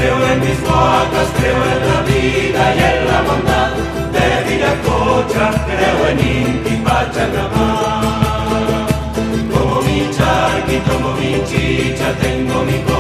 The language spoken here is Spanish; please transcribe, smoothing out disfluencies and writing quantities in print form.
Creo en mis vacas, creo en la vida y en la bondad de Viracocha, creo en Inti Pachamama. Como mi charqui, tomo mi chicha, tengo mi